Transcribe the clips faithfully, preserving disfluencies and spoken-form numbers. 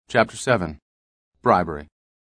Chapter seven. Bribery.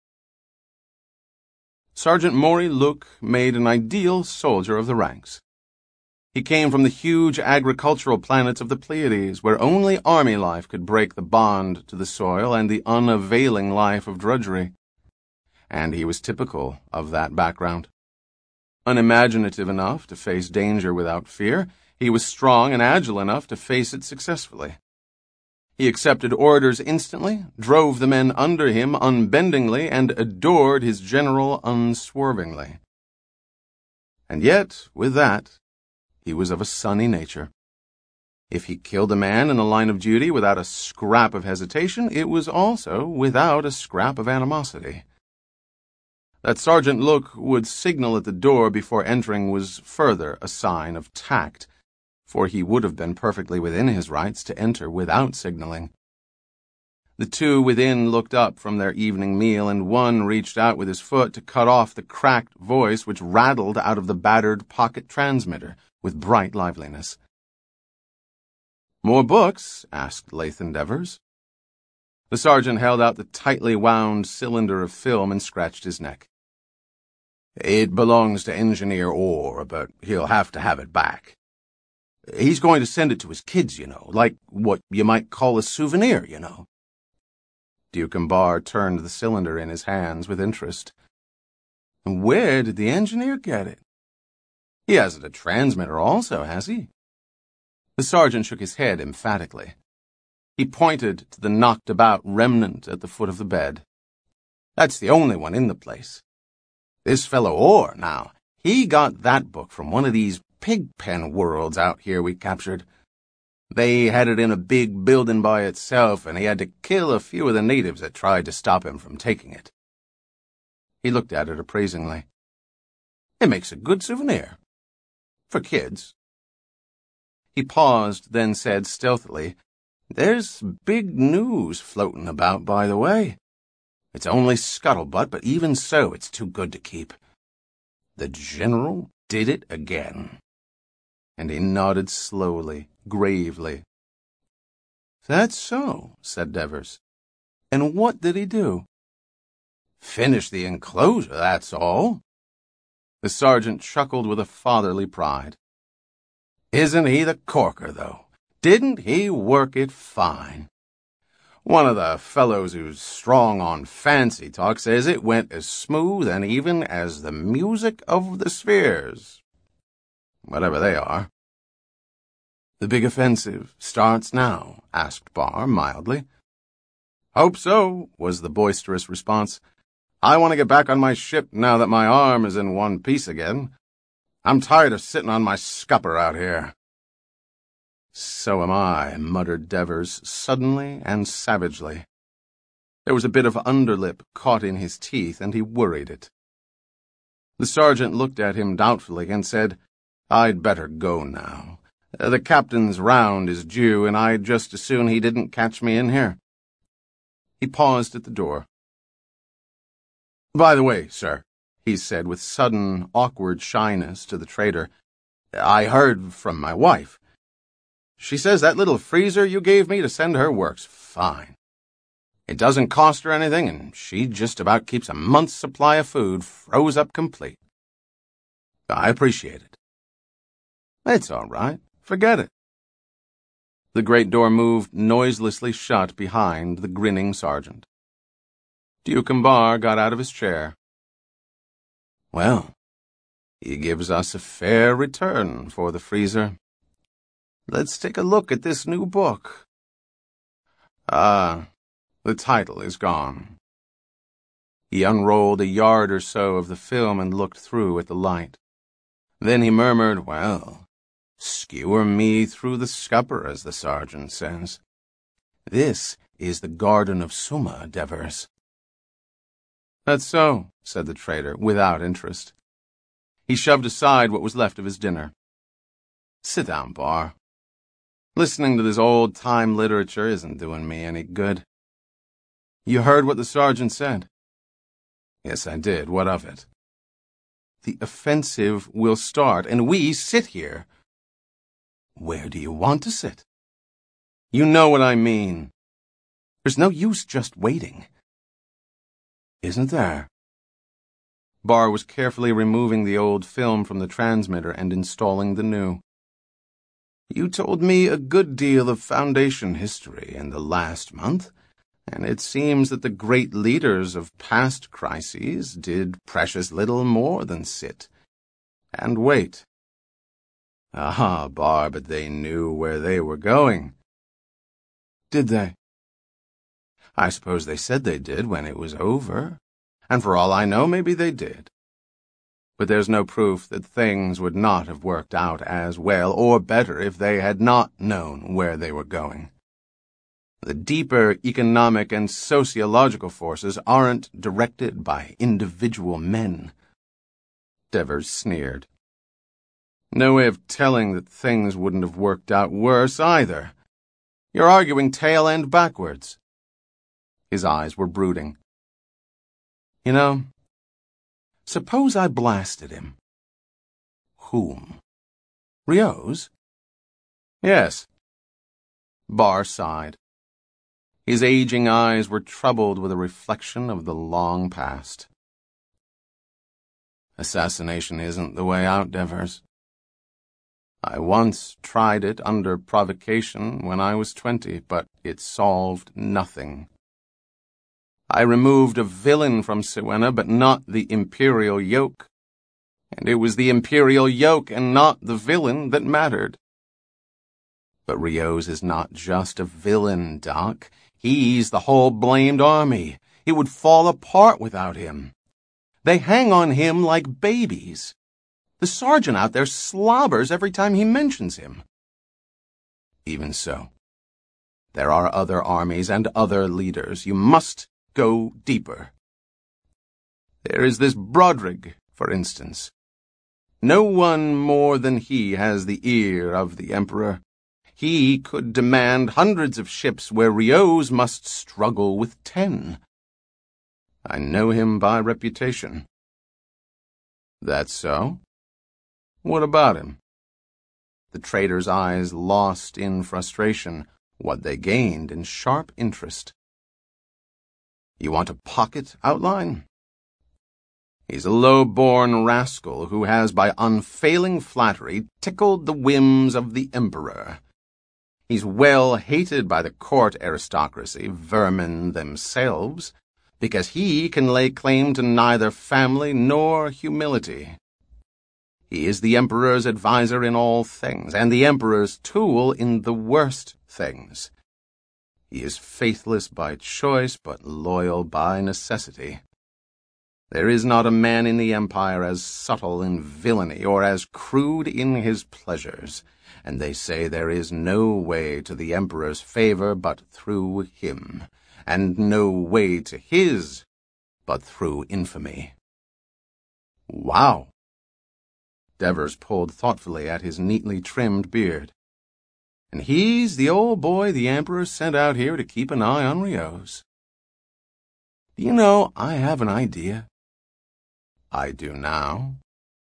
Sergeant Maury Luke made an ideal soldier of the ranks. He came from the huge agricultural planets of the Pleiades, where only army life could break the bond to the soil and the unavailing life of drudgery. And he was typical of that background. Unimaginative enough to face danger without fear, he was strong and agile enough to face it successfully. He accepted orders instantly, drove the men under him unbendingly, and adored his general unswervingly. And yet, with that, he was of a sunny nature. If he killed a man in the line of duty without a scrap of hesitation, it was also without a scrap of animosity. That Sergeant Luke would signal at the door before entering was further a sign of tact, for he would have been perfectly within his rights to enter without signaling. The two within looked up from their evening meal, and one reached out with his foot to cut off the cracked voice which rattled out of the battered pocket transmitter with bright liveliness. "More books?" asked Lathan Devers. The sergeant held out the tightly wound cylinder of film and scratched his neck. "It belongs to Engineer Orr, but he'll have to have it back. He's going to send it to his kids, you know, like what you might call a souvenir, you know." Dukenbar turned the cylinder in his hands with interest. "And where did the engineer get it? He hasn't a transmitter also, has he?" The sergeant shook his head emphatically. He pointed to the knocked-about remnant at the foot of the bed. "That's the only one in the place. This fellow Orr, now, he got that book from one of these pig-pen worlds out here we captured. They had it in a big building by itself, and he had to kill a few of the natives that tried to stop him from taking it." He looked at it appraisingly. "It makes a good souvenir. For kids." He paused, then said stealthily, "There's big news floating about, by the way. It's only scuttlebutt, but even so, it's too good to keep. The General did it again." And he nodded slowly, gravely. "That's so," said Devers. "And what did he do?" "Finish the enclosure, that's all." The sergeant chuckled with a fatherly pride. "Isn't he the corker, though? Didn't he work it fine? One of the fellows who's strong on fancy talk says it went as smooth and even as the music of the spheres. Whatever they are." "The big offensive starts now?" asked Barr mildly. "Hope so," was the boisterous response. "I want to get back on my ship now that my arm is in one piece again. I'm tired of sitting on my scupper out here." "So am I," muttered Devers suddenly and savagely. There was a bit of underlip caught in his teeth, and he worried it. The sergeant looked at him doubtfully and said, "I'd better go now. The captain's round is due, and I'd just as soon he didn't catch me in here." He paused at the door. "By the way, sir," he said with sudden, awkward shyness to the trader, "I heard from my wife. She says that little freezer you gave me to send her works fine. It doesn't cost her anything, and she just about keeps a month's supply of food froze up complete. I appreciate it." "It's all right. Forget it." The great door moved noiselessly shut behind the grinning sergeant. Dukenbar got out of his chair. "Well, he gives us a fair return for the freezer. Let's take a look at this new book. Ah, the title is gone." He unrolled a yard or so of the film and looked through at the light. Then he murmured, "Well, skewer me through the scupper, as the sergeant says. This is the Garden of Suma, Devers." "That's so," said the trader, without interest. He shoved aside what was left of his dinner. "Sit down, Barr. Listening to this old-time literature isn't doing me any good." "You heard what the sergeant said?" "Yes, I did. What of it?" "The offensive will start, and we sit here." "Where do you want to sit?" "You know what I mean. For There's no use just waiting. Isn't there? Barr was carefully removing the old film from the transmitter and installing the new. You told me a good deal of Foundation history in the last month, and it seems that the great leaders of past crises did precious little more than sit and wait. Ah, Barr, but they knew where they were going. Did they? I suppose they said they did when it was over, and for all I know, maybe they did. But there's no proof that things would not have worked out as well or better if they had not known where they were going. The deeper economic and sociological forces aren't directed by individual men. Devers sneered. No way of telling that things wouldn't have worked out worse either. You're arguing tail end backwards. His eyes were brooding. You know, suppose I blasted him. Whom? Rios? Yes. Barr sighed. His aging eyes were troubled with a reflection of the long past. Assassination isn't the way out, Devers. I once tried it under provocation when I was twenty, but it solved nothing. I removed a villain from Siwenna, but not the imperial yoke. And it was the imperial yoke and not the villain that mattered. But Rios is not just a villain, Doc. He's the whole blamed army. It would fall apart without him. They hang on him like babies. The sergeant out there slobbers every time he mentions him. Even so, there are other armies and other leaders. You must go deeper. There is this Broderick, for instance. No one more than he has the ear of the Emperor. He could demand hundreds of ships where Rios must struggle with ten. I know him by reputation. That's so? What about him? The trader's eyes lost in frustration what they gained in sharp interest. You want a pocket outline? He's a low-born rascal who has by unfailing flattery tickled the whims of the Emperor. He's well hated by the court aristocracy, vermin themselves, because he can lay claim to neither family nor humility. He is the Emperor's adviser in all things, and the Emperor's tool in the worst things. He is faithless by choice, but loyal by necessity. There is not a man in the Empire as subtle in villainy or as crude in his pleasures, and they say there is no way to the Emperor's favor but through him, and no way to his but through infamy. Wow! Devers pulled thoughtfully at his neatly trimmed beard. And he's the old boy the Emperor sent out here to keep an eye on Rios. Do you know, I have an idea. I do now.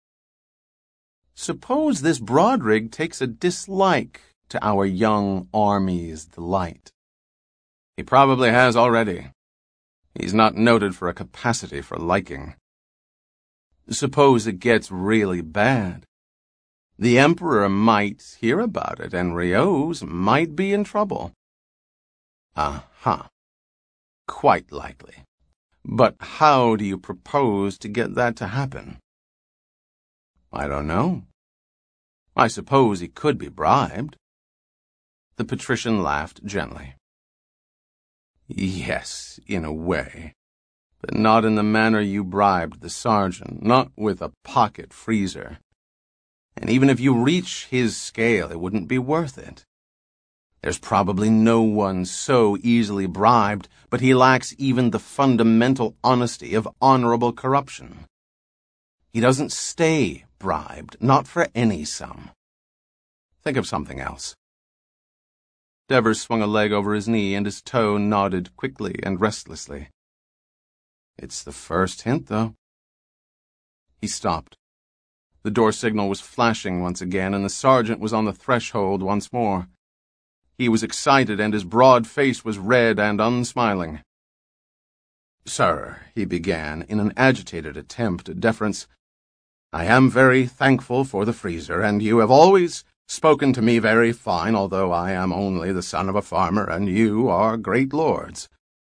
Suppose this Broderick takes a dislike to our young army's delight. He probably has already. He's not noted for a capacity for liking. Suppose it gets really bad. The Emperor might hear about it, and Rios might be in trouble. Uh-huh. Quite likely. But how do you propose to get that to happen? I don't know. I suppose he could be bribed. The patrician laughed gently. Yes, in a way, but not in the manner you bribed the sergeant, not with a pocket freezer. And even if you reach his scale, it wouldn't be worth it. There's probably no one so easily bribed, but he lacks even the fundamental honesty of honorable corruption. He doesn't stay bribed, not for any sum. Think of something else. Devers swung a leg over his knee, and his toe nodded quickly and restlessly. It's the first hint, though. He stopped. The door signal was flashing once again, and the sergeant was on the threshold once more. He was excited, and his broad face was red and unsmiling. "Sir," he began, in an agitated attempt at deference, "I am very thankful for the freezer, and you have always spoken to me very fine, although I am only the son of a farmer, and you are great lords."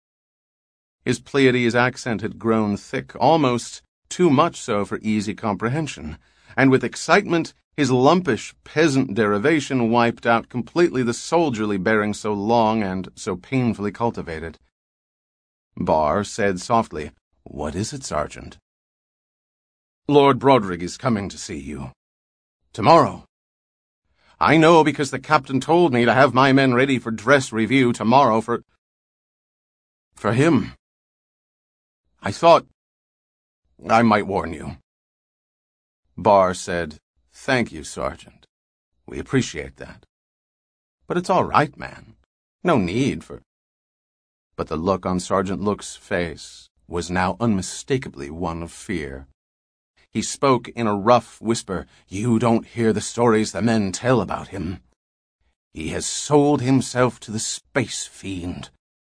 His Pleiades accent had grown thick, almost too much so for easy comprehension, and with excitement his lumpish peasant derivation wiped out completely the soldierly bearing so long and so painfully cultivated. Barr said softly, "What is it, Sergeant?" "Lord Broderick is coming to see you. Tomorrow. I know because the captain told me to have my men ready for dress review tomorrow for... for him. I thought I might warn you." Barr said, "Thank you, Sergeant. We appreciate that. But it's all right, man. No need for..." But the look on Sergeant Look's face was now unmistakably one of fear. He spoke in a rough whisper. "You don't hear the stories the men tell about him. He has sold himself to the space fiend.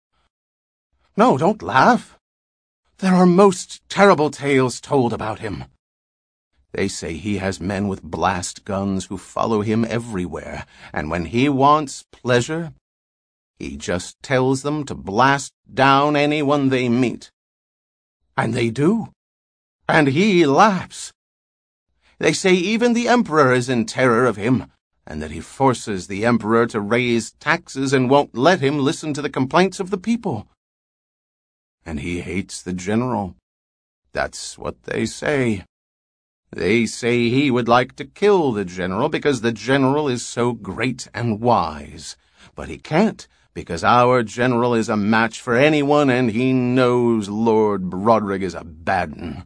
No, don't laugh. There are most terrible tales told about him. They say he has men with blast guns who follow him everywhere, and when he wants pleasure, he just tells them to blast down anyone they meet. And they do. And he laughs. They say even the Emperor is in terror of him, and that he forces the Emperor to raise taxes and won't let him listen to the complaints of the people. And he hates the general. That's what they say. They say he would like to kill the general because the general is so great and wise. But he can't, because our general is a match for anyone, and he knows Lord Broderick is a bad 'un."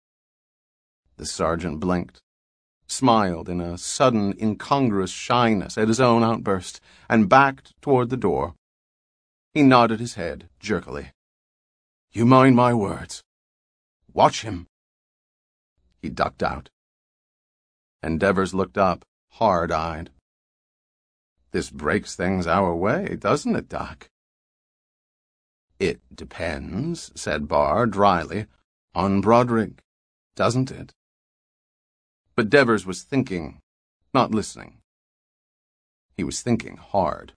The sergeant blinked, smiled in a sudden incongruous shyness at his own outburst, and backed toward the door. He nodded his head jerkily. "You mind my words. Watch him." He ducked out. And Devers looked up, hard-eyed. "This breaks things our way, doesn't it, Doc?" "It depends," said Barr dryly, "on Broderick, doesn't it?" But Devers was thinking, not listening. He was thinking hard.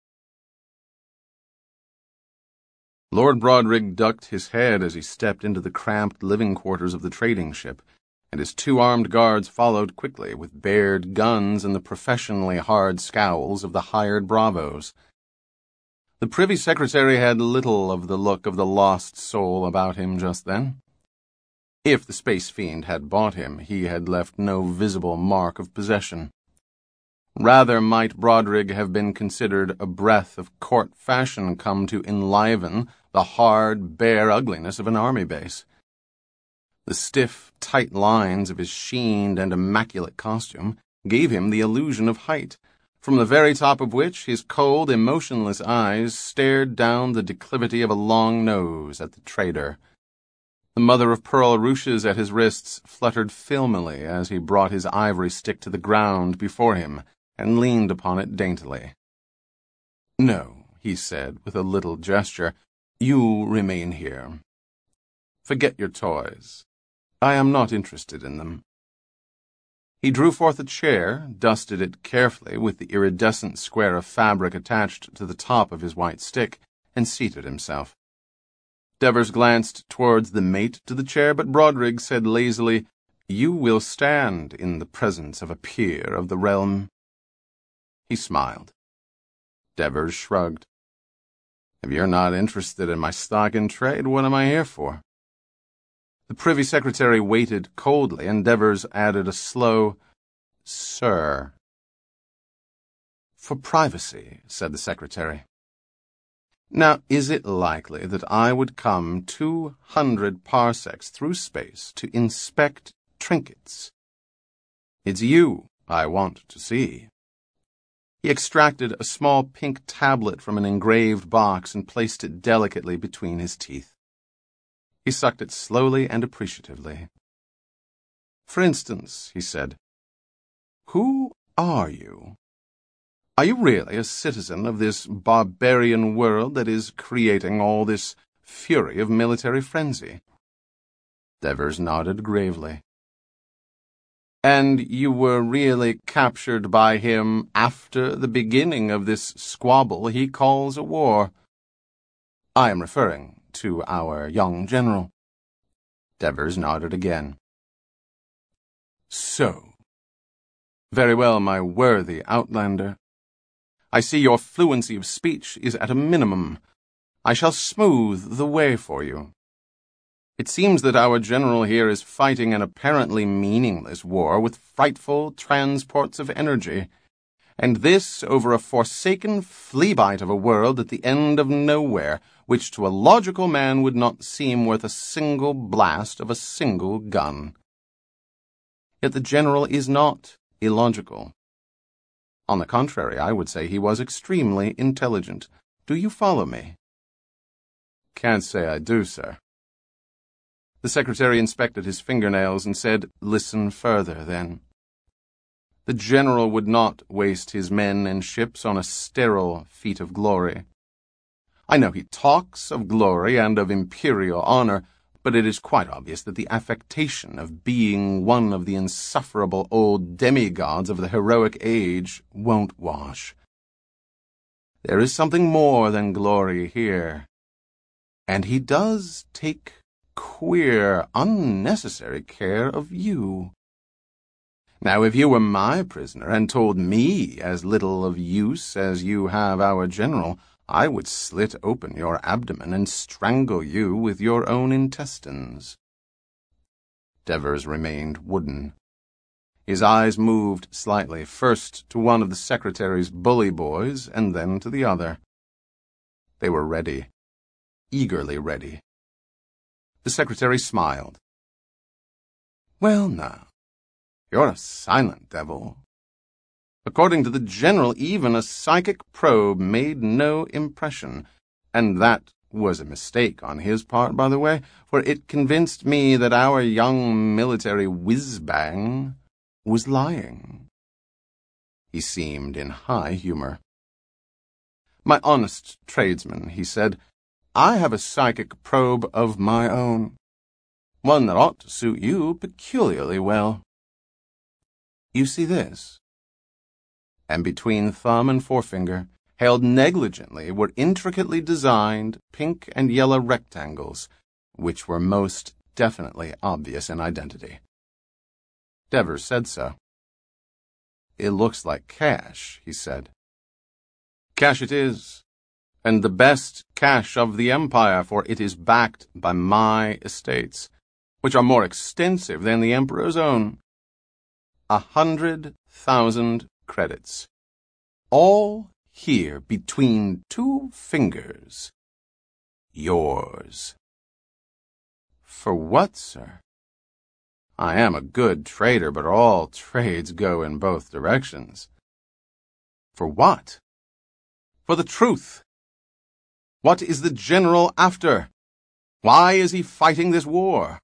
Lord Broderick ducked his head as he stepped into the cramped living quarters of the trading ship, and his two armed guards followed quickly with bared guns and the professionally hard scowls of the hired bravos. The Privy Secretary had little of the look of the lost soul about him just then. If the space fiend had bought him, he had left no visible mark of possession. Rather might Broderick have been considered a breath of court fashion come to enliven the hard, bare ugliness of an army base. The stiff, tight lines of his sheened and immaculate costume gave him the illusion of height, from the very top of which his cold, emotionless eyes stared down the declivity of a long nose at the trader. The mother-of-pearl ruches at his wrists fluttered filmily as he brought his ivory stick to the ground before him and leaned upon it daintily. "No," he said with a little gesture, "you remain here. Forget your toys. I am not interested in them." He drew forth a chair, dusted it carefully with the iridescent square of fabric attached to the top of his white stick, and seated himself. Devers glanced towards the mate to the chair, but Broderick said lazily, "You will stand in the presence of a peer of the realm." He smiled. Devers shrugged. "If you're not interested in my stock in trade, what am I here for?" The Privy Secretary waited coldly, and Devers added a slow, "Sir." "For privacy," said the Secretary. "Now, is it likely that I would come two hundred parsecs through space to inspect trinkets? It's you I want to see." He extracted a small pink tablet from an engraved box and placed it delicately between his teeth. He sucked it slowly and appreciatively. "For instance," he said, "who are you?" Are you really a citizen of this barbarian world that is creating all this fury of military frenzy?" Devers nodded gravely. "And you were really captured by him after the beginning of this squabble he calls a war?" "I am referring to our young general." Devers nodded again. "So. Very well, my worthy outlander. I see your fluency of speech is at a minimum. I shall smooth the way for you. It seems that our general here is fighting an apparently meaningless war with frightful transports of energy, and this over a forsaken flea-bite of a world at the end of nowhere, which to a logical man would not seem worth a single blast of a single gun. Yet the general is not illogical. On the contrary, I would say he was extremely intelligent. Do you follow me?" "Can't say I do, sir." The secretary inspected his fingernails and said, "Listen further, then. The general would not waste his men and ships on a sterile feat of glory. I know he talks of glory and of imperial honor, but it is quite obvious that the affectation of being one of the insufferable old demigods of the heroic age won't wash. There is something more than glory here, and he does take queer, unnecessary care of you. Now, if you were my prisoner and told me as little of use as you have our general, I would slit open your abdomen and strangle you with your own intestines." Devers remained wooden. His eyes moved slightly, first to one of the secretary's bully boys and then to the other. They were ready, eagerly ready. The secretary smiled. "Well, now, you're a silent devil. According to the general, even a psychic probe made no impression, and that was a mistake on his part, by the way, for it convinced me that our young military whiz-bang was lying." He seemed in high humor. "My honest tradesman," he said, "I have a psychic probe of my own, one that ought to suit you peculiarly well. You see this?" And between thumb and forefinger, held negligently, were intricately designed pink and yellow rectangles, which were most definitely obvious in identity. Devers said so. "It looks like cash," he said. "Cash it is, and the best cash of the empire, for it is backed by my estates, which are more extensive than the emperor's own. A hundred thousand credits, all here between two fingers. Yours." "For what, sir?" "I am a good trader, but all trades go in both directions." "For what?" "For the truth. What is the general after? Why is he fighting this war?"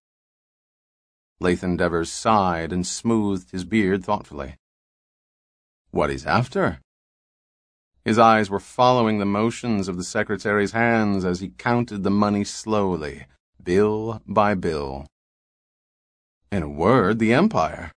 Lathan Devers sighed and smoothed his beard thoughtfully. "What he's after?" His eyes were following the motions of the secretary's hands as he counted the money slowly, bill by bill. "In a word, the empire."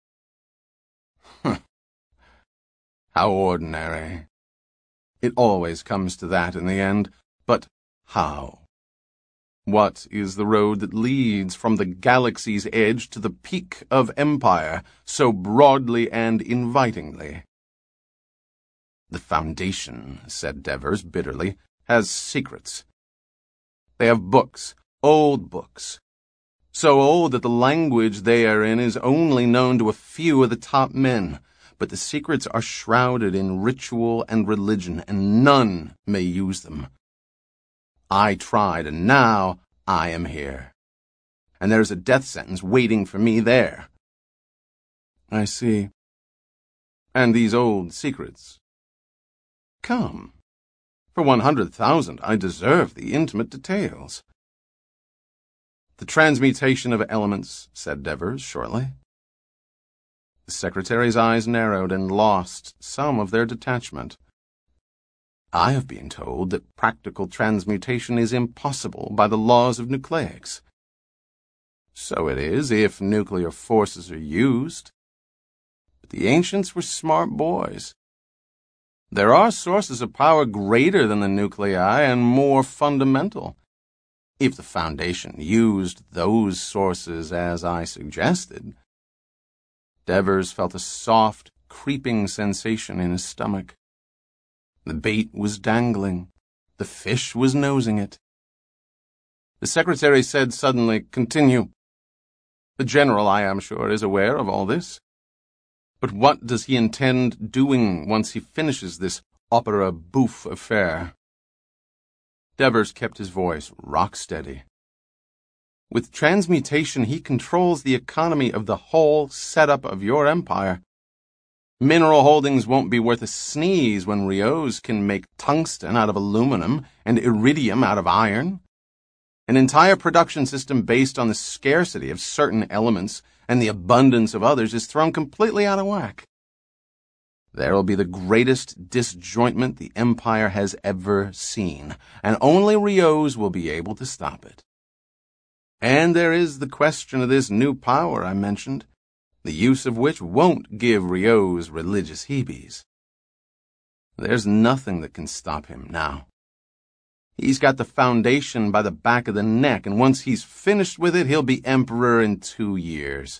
"How ordinary. It always comes to that in the end. But how? What is the road that leads from the galaxy's edge to the peak of empire, so broadly and invitingly?" "The Foundation," said Devers bitterly, "has secrets. They have books, old books, so old that the language they are in is only known to a few of the top men. But the secrets are shrouded in ritual and religion, and none may use them. I tried, and now I am here. And there's a death sentence waiting for me there." "I see. And these old secrets?" "Come. For one hundred thousand, I deserve the intimate details." "The transmutation of elements," said Devers shortly. The secretary's eyes narrowed and lost some of their detachment. I have been told that practical transmutation is impossible by the laws of nucleics. So it is if nuclear forces are used. But the ancients were smart boys. There are sources of power greater than the nuclei and more fundamental. If the Foundation used those sources as I suggested. Devers felt a soft, creeping sensation in his stomach. The bait was dangling. The fish was nosing it. The secretary said suddenly, "Continue. The general, I am sure, is aware of all this. But what does he intend doing once he finishes this opera bouffe affair?" Devers kept his voice rock steady. "With transmutation, he controls the economy of the whole setup of your empire. Mineral holdings won't be worth a sneeze when Riose can make tungsten out of aluminum and iridium out of iron. An entire production system based on the scarcity of certain elements and the abundance of others is thrown completely out of whack. There will be the greatest disjointment the empire has ever seen, and only Riose will be able to stop it. And there is the question of this new power I mentioned, the use of which won't give Riose religious heebies. There's nothing that can stop him now. He's got the Foundation by the back of the neck, and once he's finished with it, he'll be emperor in two years.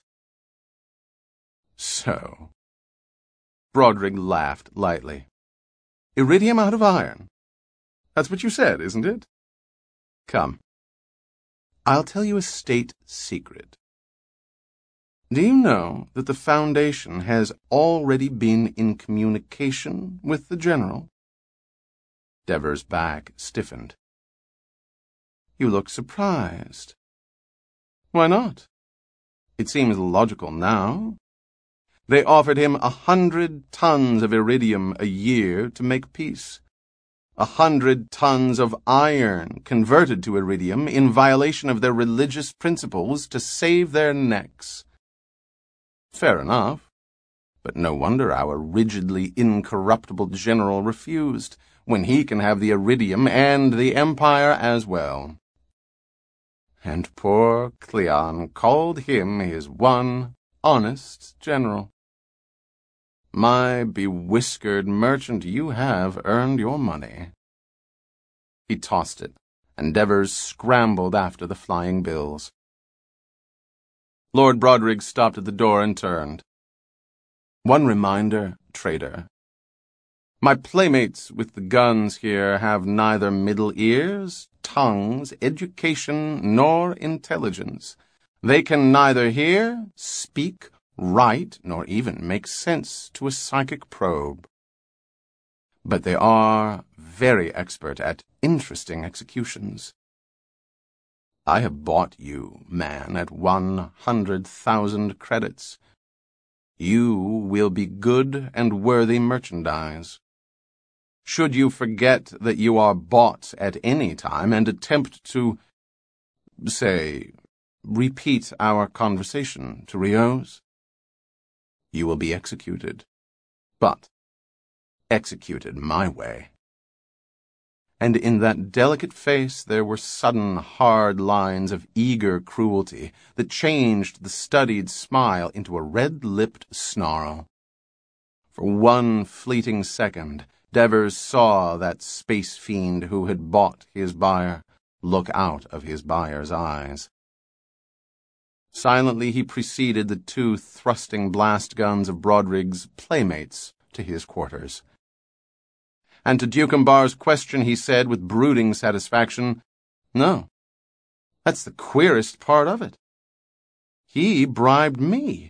So, Broderick laughed lightly. Iridium out of iron. That's what you said, isn't it? Come. I'll tell you a state secret. Do you know that the Foundation has already been in communication with the general? Devers' back stiffened. You look surprised. Why not? It seems logical now. They offered him a hundred tons of iridium a year to make peace. A hundred tons of iron converted to iridium in violation of their religious principles to save their necks. Fair enough. But no wonder our rigidly incorruptible general refused, when he can have the iridium and the empire as well. And poor Cleon called him his one honest general. My bewhiskered merchant, you have earned your money. He tossed it, and Devers scrambled after the flying bills. Lord Broderick stopped at the door and turned. One reminder, trader. My playmates with the guns here have neither middle ears, tongues, education, nor intelligence. They can neither hear, speak, write, nor even make sense to a psychic probe. But they are very expert at interesting executions. I have bought you, man, at one hundred thousand credits. You will be good and worthy merchandise. Should you forget that you are bought at any time and attempt to, say, repeat our conversation to Riose, you will be executed, but executed my way. And in that delicate face there were sudden hard lines of eager cruelty that changed the studied smile into a red-lipped snarl. For one fleeting second, Devers saw that space fiend who had bought his buyer look out of his buyer's eyes. Silently he preceded the two thrusting blast guns of Broderick's playmates to his quarters. And to Dukenbar's question he said with brooding satisfaction, "No, that's the queerest part of it. He bribed me."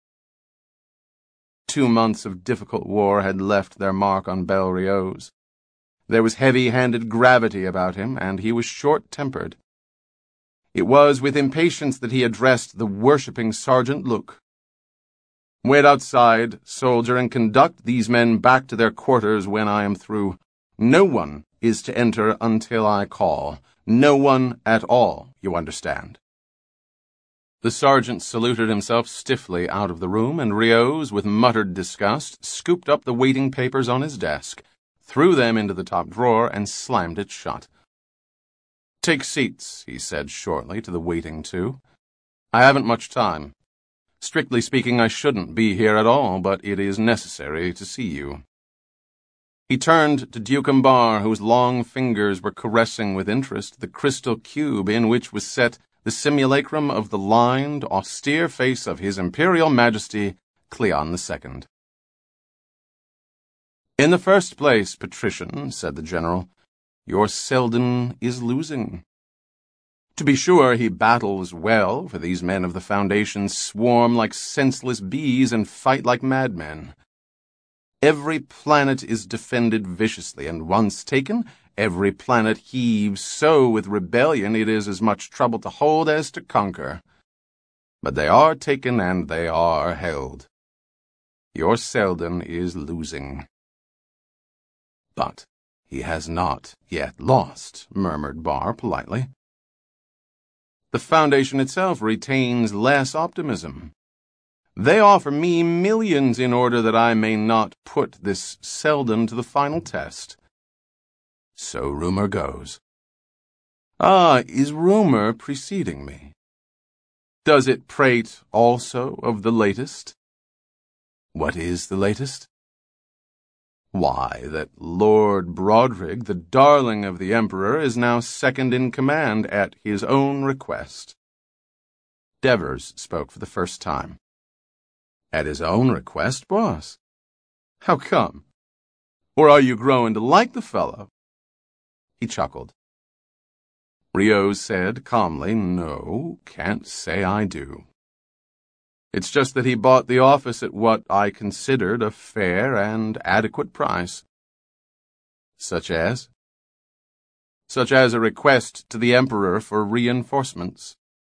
Two months of difficult war had left their mark on Bel Riose. There was heavy-handed gravity about him, and he was short-tempered. It was with impatience that he addressed the worshipping Sergeant Luke. "Wait outside, soldier, and conduct these men back to their quarters when I am through. No one is to enter until I call. No one at all, you understand." The sergeant saluted himself stiffly out of the room, and Riose, with muttered disgust, scooped up the waiting papers on his desk, threw them into the top drawer, and slammed it shut. "Take seats," he said shortly to the waiting two. "I haven't much time. Strictly speaking, I shouldn't be here at all, but it is necessary to see you." He turned to Duke Bar, whose long fingers were caressing with interest the crystal cube in which was set the simulacrum of the lined, austere face of His Imperial Majesty, Cleon the Second. "In the first place, patrician," said the general, "your Selden is losing. To be sure, he battles well, for these men of the Foundation swarm like senseless bees and fight like madmen. Every planet is defended viciously, and once taken, every planet heaves so with rebellion it is as much trouble to hold as to conquer. But they are taken and they are held. Your Selden is losing." "But he has not yet lost," murmured Bar politely. "The Foundation itself retains less optimism. They offer me millions in order that I may not put this Selden to the final test. So rumor goes." "Ah, is rumor preceding me? Does it prate also of the latest?" "What is the latest?" "Why, that Lord Brodrig, the darling of the Emperor, is now second in command at his own request." Devers spoke for the first time. "At his own request, boss? How come? Or are you growing to like the fellow?" He chuckled. Rios said calmly, "No, can't say I do. It's just that he bought the office at what I considered a fair and adequate price." "Such as?" "Such as a request to the Emperor for reinforcements."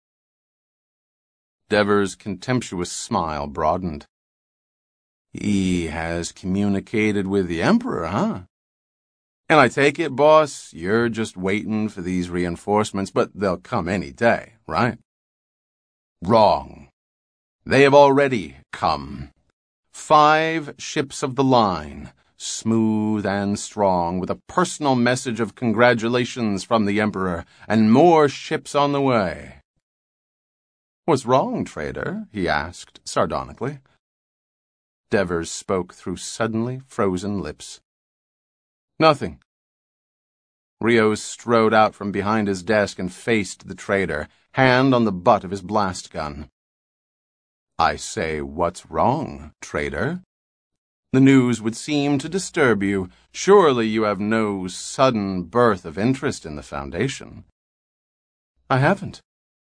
Devers' contemptuous smile broadened. "He has communicated with the Emperor, huh? And I take it, boss, you're just waiting for these reinforcements, but they'll come any day, right?" "Wrong. They have already come. Five ships of the line, smooth and strong, with a personal message of congratulations from the Emperor, and more ships on the way." "What's wrong, trader?" he asked sardonically. Devers spoke through suddenly frozen lips. "Nothing." Rios strode out from behind his desk and faced the trader, hand on the butt of his blast gun. "I say, what's wrong, trader? The news would seem to disturb you. Surely you have no sudden birth of interest in the Foundation." "I haven't."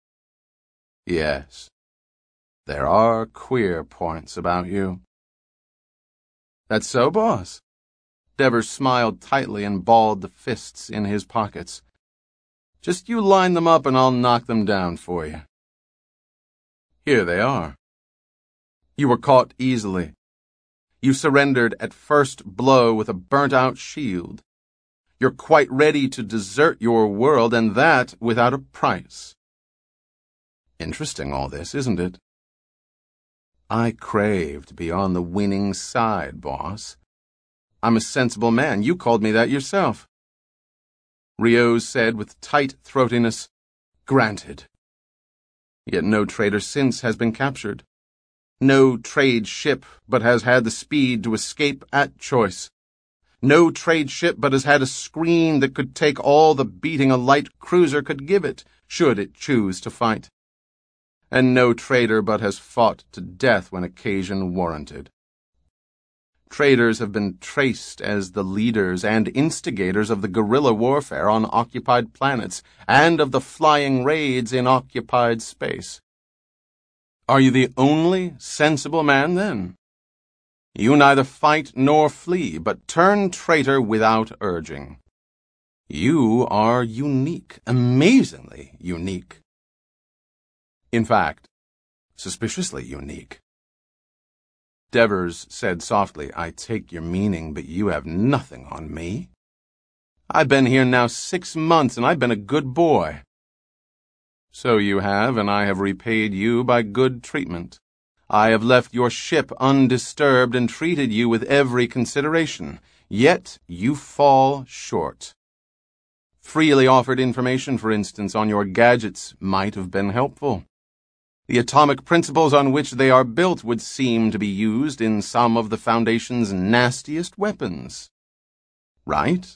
"Yes. There are queer points about you." "That's so, boss?" Devers smiled tightly and balled the fists in his pockets. "Just you line them up and I'll knock them down for you." "Here they are. You were caught easily. You surrendered at first blow with a burnt-out shield. You're quite ready to desert your world, and that without a price. Interesting, all this, isn't it? I crave to be on the winning side, boss. I'm a sensible man. You called me that yourself." Rios said with tight throatiness, "Granted." Yet no trader since has been captured. No trade ship but has had the speed to escape at choice. No trade ship but has had a screen that could take all the beating a light cruiser could give it, should it choose to fight. And no trader but has fought to death when occasion warranted. Traders have been traced as the leaders and instigators of the guerrilla warfare on occupied planets and of the flying raids in occupied space. Are you the only sensible man, then? You neither fight nor flee, but turn traitor without urging. You are unique, amazingly unique. In fact, suspiciously unique." Devers said softly, "I take your meaning, but you have nothing on me. I've been here now six months, and I've been a good boy." "So you have, and I have repaid you by good treatment. I have left your ship undisturbed and treated you with every consideration. yet you fall short. Freely offered information, for instance, on your gadgets might have been helpful. The atomic principles on which they are built would seem to be used in some of the Foundation's nastiest weapons. Right?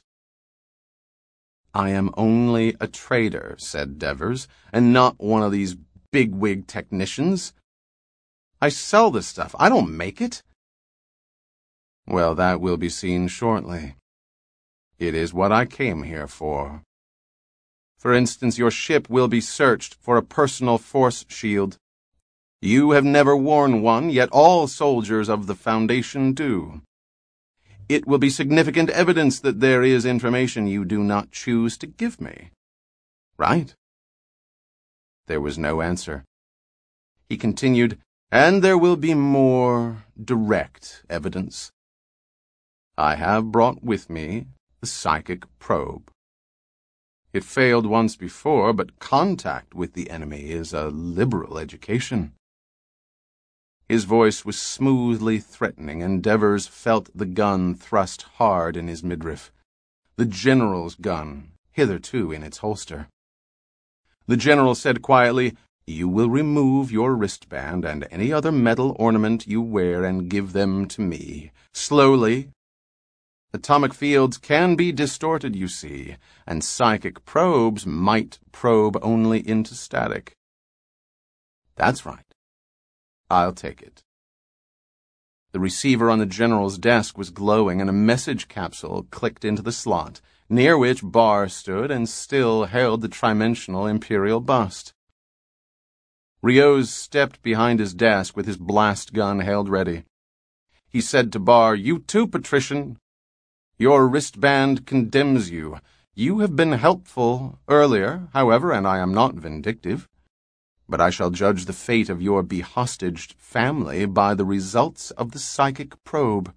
I am only a trader, said Devers, and not one of these bigwig technicians. I sell this stuff. I don't make it. Well, that will be seen shortly. It is what I came here for. For instance, your ship will be searched for a personal force shield. You have never worn one, yet all soldiers of the Foundation do. It will be significant evidence that there is information you do not choose to give me. Right? There was no answer. He continued, and there will be more direct evidence. I have brought with me the psychic probe. It failed once before, but contact with the enemy is a liberal education. His voice was smoothly threatening, and Devers felt the gun thrust hard in his midriff. The general's gun, hitherto in its holster. The general said quietly, "You will remove your wristband and any other metal ornament you wear and give them to me. Slowly. Atomic fields can be distorted, you see, and psychic probes might probe only into static." That's right. I'll take it. The receiver on the general's desk was glowing, and a message capsule clicked into the slot, near which Barr stood and still held the trimensional imperial bust. Rios stepped behind his desk with his blast gun held ready. He said to Barr, "You too, patrician. Your wristband condemns you. You have been helpful earlier, however, and I am not vindictive. But I shall judge the fate of your behostage family by the results of the psychic probe."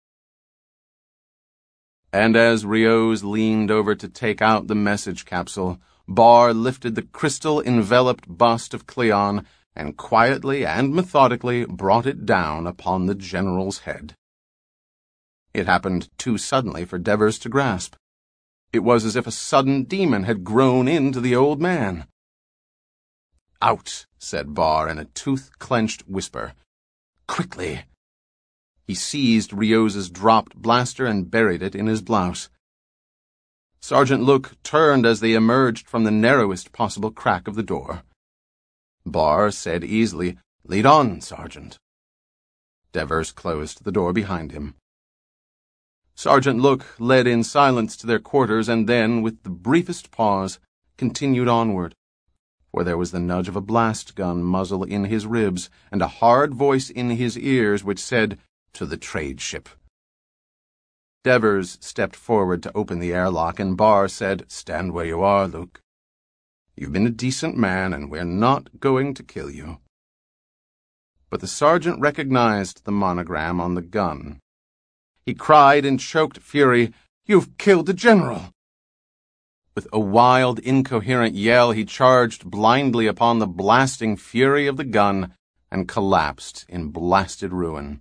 And as Rios leaned over to take out the message capsule, Barr lifted the crystal-enveloped bust of Cleon and quietly and methodically brought it down upon the general's head. It happened too suddenly for Devers to grasp. It was as if a sudden demon had grown into the old man. "Out," said Barr in a tooth-clenched whisper. "Quickly." He seized Rios's dropped blaster and buried it in his blouse. Sergeant Luke turned as they emerged from the narrowest possible crack of the door. Barr said easily, "Lead on, Sergeant." Devers closed the door behind him. Sergeant Luke led in silence to their quarters and then, with the briefest pause, continued onward, for there was the nudge of a blast gun muzzle in his ribs and a hard voice in his ears which said, "To the trade ship." Devers stepped forward to open the airlock, and Barr said, "Stand where you are, Luke. You've been a decent man, and we're not going to kill you." But the sergeant recognized the monogram on the gun. He cried in choked fury, "You've killed the general!" With a wild, incoherent yell, he charged blindly upon the blasting fury of the gun and collapsed in blasted ruin.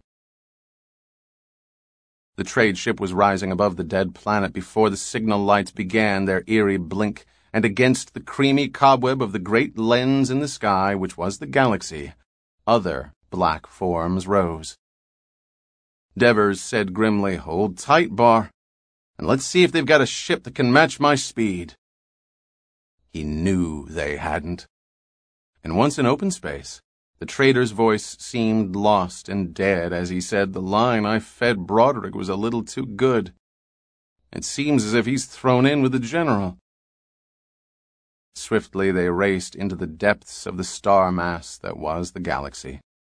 The trade ship was rising above the dead planet before the signal lights began their eerie blink, and against the creamy cobweb of the great lens in the sky, which was the galaxy, other black forms rose. Devers said grimly, "Hold tight, Barr, and let's see if they've got a ship that can match my speed." He knew they hadn't. And once in open space, the trader's voice seemed lost and dead as he said, "The line I fed Broderick was a little too good. It seems as if he's thrown in with the general." Swiftly they raced into the depths of the star mass that was the galaxy.